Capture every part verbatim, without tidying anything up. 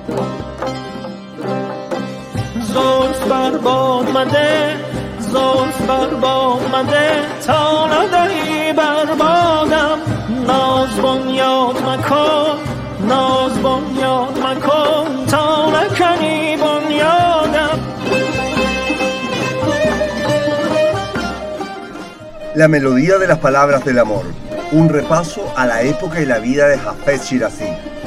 زلف بر باد مده زلف بر باد مده تا ندهی بر بادم ناز بنیاد مکن ناز بنیاد مکن تا نکنی بنیادم. La melodía de las palabras del amor, un repaso a la época y la vida de Hafez Shirazi.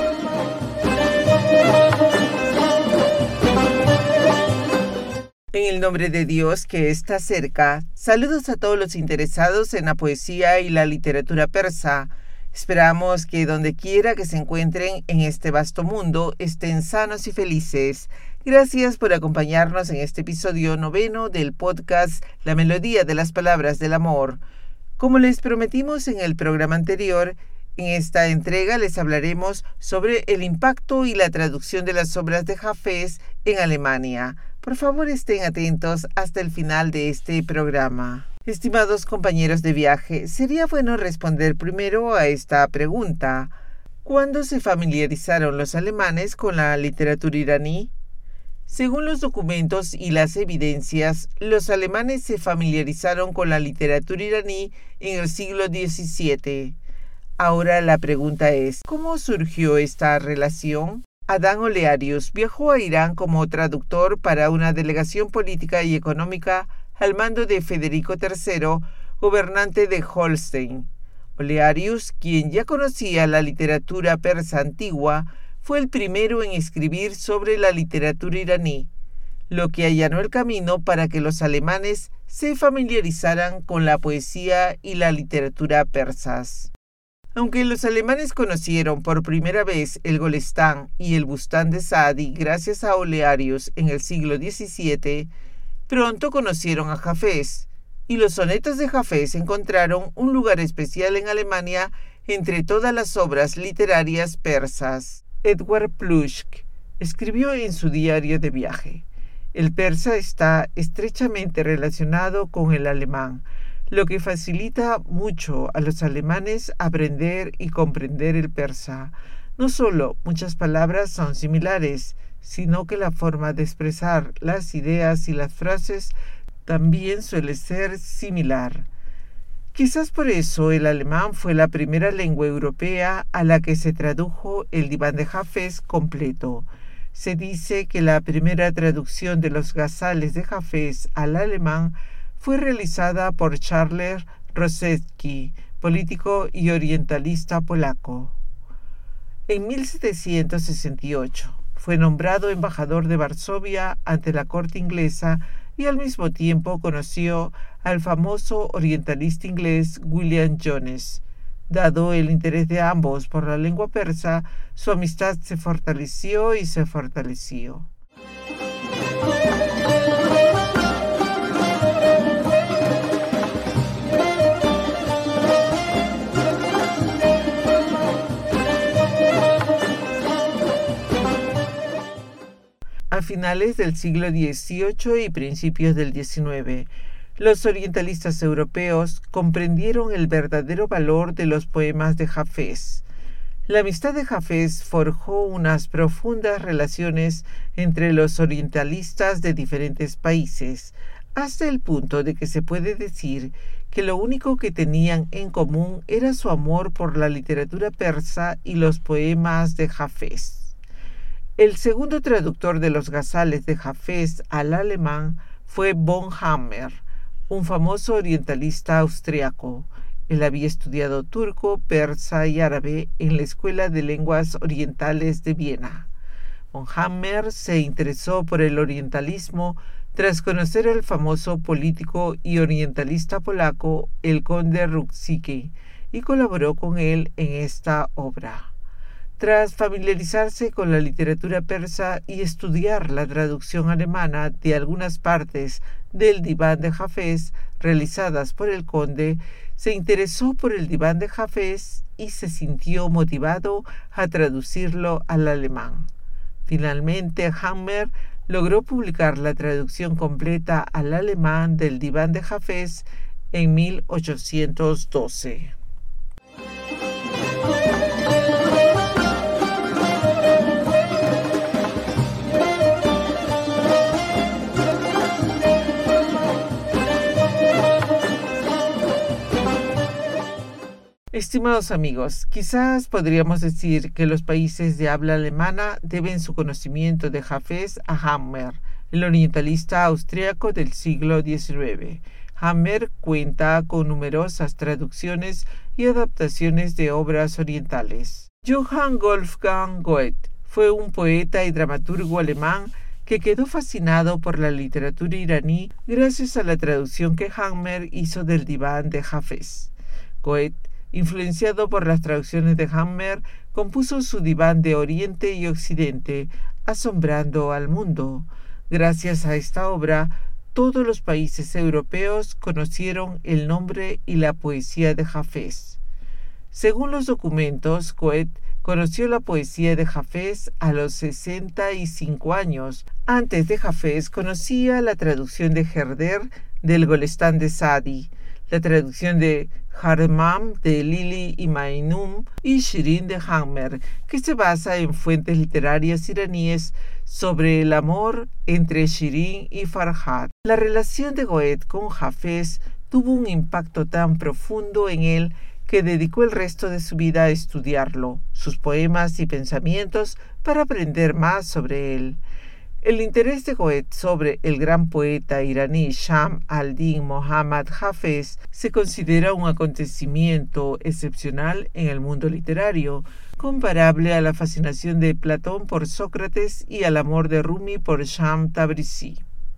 En el nombre de Dios que está cerca, saludos a todos los interesados en la poesía y la literatura persa. Esperamos que donde quiera que se encuentren en este vasto mundo estén sanos y felices. Gracias por acompañarnos en este episodio noveno del podcast La Melodía de las Palabras del Amor. Como les prometimos en el programa anterior, en esta entrega les hablaremos sobre el impacto y la traducción de las obras de Hafez en Alemania. Por favor, estén atentos hasta el final de este programa. Estimados compañeros de viaje, sería bueno responder primero a esta pregunta. ¿Cuándo se familiarizaron los alemanes con la literatura iraní? Según los documentos y las evidencias, los alemanes se familiarizaron con la literatura iraní en el siglo diecisiete. Ahora la pregunta es, ¿cómo surgió esta relación? Adán Olearius viajó a Irán como traductor para una delegación política y económica al mando de Federico tercero, gobernante de Holstein. Olearius, quien ya conocía la literatura persa antigua, fue el primero en escribir sobre la literatura iraní, lo que allanó el camino para que los alemanes se familiarizaran con la poesía y la literatura persas. Aunque los alemanes conocieron por primera vez el Golestán y el Bustán de Saadi gracias a Olearius en el siglo diecisiete, pronto conocieron a Hafez, y los sonetos de Hafez encontraron un lugar especial en Alemania entre todas las obras literarias persas. Edward Plushk escribió en su diario de viaje: el persa está estrechamente relacionado con el alemán, lo que facilita mucho a los alemanes aprender y comprender el persa. No solo muchas palabras son similares, sino que la forma de expresar las ideas y las frases también suele ser similar. Quizás por eso el alemán fue la primera lengua europea a la que se tradujo el Diván de Hafez completo. Se dice que la primera traducción de los gazales de Hafez al alemán fue realizada por Charles Rosecki, político y orientalista polaco. En mil setecientos sesenta y ocho fue nombrado embajador de Varsovia ante la corte inglesa y al mismo tiempo conoció al famoso orientalista inglés William Jones. Dado el interés de ambos por la lengua persa, su amistad se fortaleció y se fortaleció. A finales del siglo dieciocho y principios del diecinueve, los orientalistas europeos comprendieron el verdadero valor de los poemas de Hafez. La amistad de Hafez forjó unas profundas relaciones entre los orientalistas de diferentes países, hasta el punto de que se puede decir que lo único que tenían en común era su amor por la literatura persa y los poemas de Hafez. El segundo traductor de los gazales de Hafez al alemán fue von Hammer, un famoso orientalista austriaco. Él había estudiado turco, persa y árabe en la Escuela de Lenguas Orientales de Viena. Von Hammer se interesó por el orientalismo tras conocer al famoso político y orientalista polaco, el conde Ruzicki, y colaboró con él en esta obra. Tras familiarizarse con la literatura persa y estudiar la traducción alemana de algunas partes del Diván de Hafez realizadas por el conde, se interesó por el Diván de Hafez y se sintió motivado a traducirlo al alemán. Finalmente, Hammer logró publicar la traducción completa al alemán del Diván de Hafez en mil ochocientos doce. Estimados amigos, quizás podríamos decir que los países de habla alemana deben su conocimiento de Hafez a Hammer, el orientalista austríaco del siglo diecinueve. Hammer cuenta con numerosas traducciones y adaptaciones de obras orientales. Johann Wolfgang Goethe fue un poeta y dramaturgo alemán que quedó fascinado por la literatura iraní gracias a la traducción que Hammer hizo del Diván de Hafez. Goethe, influenciado por las traducciones de Hammer, compuso su Diván de Oriente y Occidente, asombrando al mundo. Gracias a esta obra, todos los países europeos conocieron el nombre y la poesía de Hafez. Según los documentos, Goethe conoció la poesía de Hafez a los sesenta y cinco años. Antes de Hafez conocía la traducción de Herder del Golestán de Sadi, la traducción de Haremam de Lili y Mainum y Shirin de Hammer, que se basa en fuentes literarias iraníes sobre el amor entre Shirin y Farhad. La relación de Goethe con Hafez tuvo un impacto tan profundo en él que dedicó el resto de su vida a estudiarlo, sus poemas y pensamientos, para aprender más sobre él. El interés de Goethe sobre el gran poeta iraní Shams al-Din Mohammad Hafez se considera un acontecimiento excepcional en el mundo literario, comparable a la fascinación de Platón por Sócrates y al amor de Rumi por Shams Tabrizi.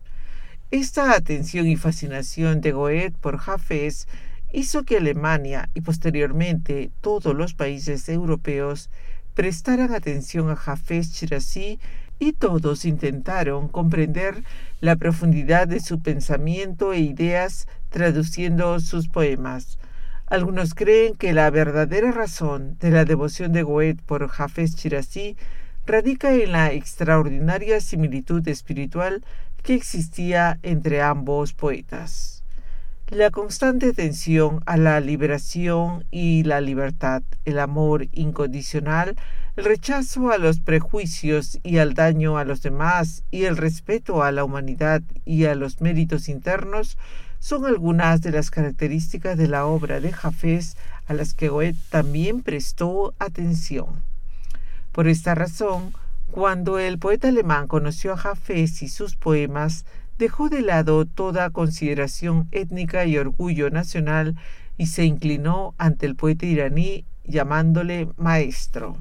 Esta atención y fascinación de Goethe por Hafez hizo que Alemania y posteriormente todos los países europeos prestaran atención a Hafez Shirazi y todos intentaron comprender la profundidad de su pensamiento e ideas traduciendo sus poemas. Algunos creen que la verdadera razón de la devoción de Goethe por Hafez Shirazi radica en la extraordinaria similitud espiritual que existía entre ambos poetas. La constante atención a la liberación y la libertad, el amor incondicional, el rechazo a los prejuicios y al daño a los demás y el respeto a la humanidad y a los méritos internos son algunas de las características de la obra de Hafez a las que Goethe también prestó atención. Por esta razón, cuando el poeta alemán conoció a Hafez y sus poemas, dejó de lado toda consideración étnica y orgullo nacional y se inclinó ante el poeta iraní llamándole maestro.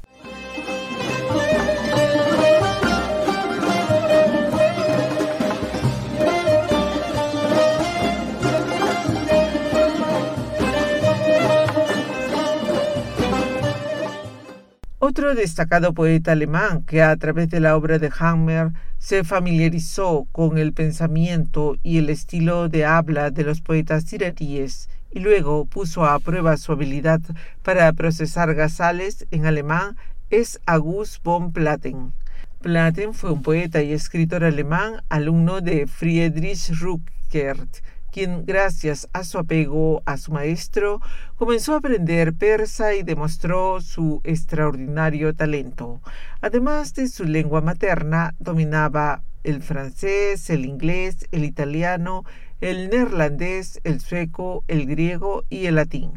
Otro destacado poeta alemán que a través de la obra de Hammer se familiarizó con el pensamiento y el estilo de habla de los poetas iraníes y luego puso a prueba su habilidad para procesar gazales en alemán es August von Platen. Platen fue un poeta y escritor alemán, alumno de Friedrich Rückert, quien gracias a su apego a su maestro comenzó a aprender persa y demostró su extraordinario talento. Además de su lengua materna, dominaba el francés, el inglés, el italiano, el neerlandés, el sueco, el griego y el latín.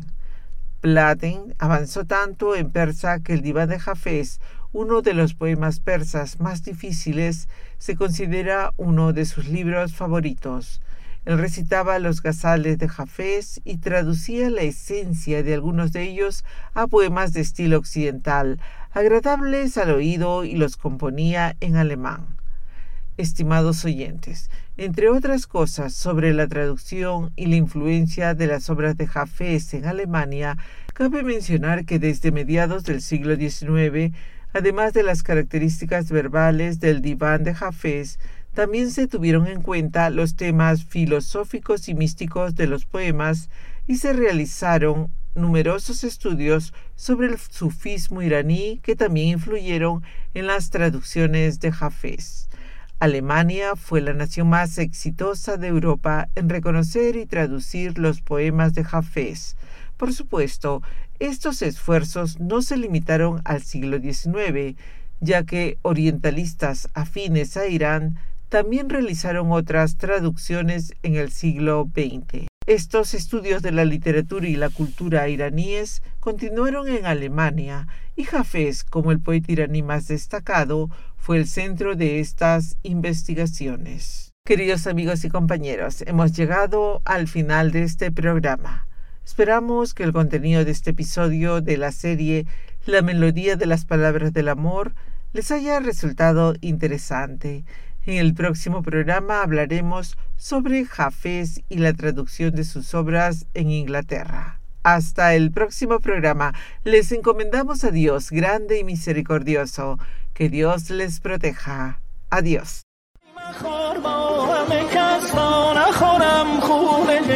Platen avanzó tanto en persa que el Diván de Hafez, uno de los poemas persas más difíciles, se considera uno de sus libros favoritos. Él recitaba los gazales de Hafez y traducía la esencia de algunos de ellos a poemas de estilo occidental, agradables al oído, y los componía en alemán. Estimados oyentes, entre otras cosas sobre la traducción y la influencia de las obras de Hafez en Alemania, cabe mencionar que desde mediados del siglo diecinueve, además de las características verbales del Diván de Hafez, también se tuvieron en cuenta los temas filosóficos y místicos de los poemas y se realizaron numerosos estudios sobre el sufismo iraní que también influyeron en las traducciones de Hafez. Alemania fue la nación más exitosa de Europa en reconocer y traducir los poemas de Hafez. Por supuesto, estos esfuerzos no se limitaron al siglo diecinueve, ya que orientalistas afines a Irán también realizaron otras traducciones en el siglo veinte. Estos estudios de la literatura y la cultura iraníes continuaron en Alemania y Hafez, como el poeta iraní más destacado, fue el centro de estas investigaciones. Queridos amigos y compañeros, hemos llegado al final de este programa. Esperamos que el contenido de este episodio de la serie La melodía de las palabras del amor les haya resultado interesante. En el próximo programa hablaremos sobre Hafez y la traducción de sus obras en Inglaterra. Hasta el próximo programa. Les encomendamos a Dios grande y misericordioso. Que Dios les proteja. Adiós.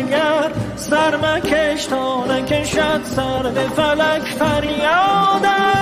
سر مکش تا نکشد سر به فلک فریادم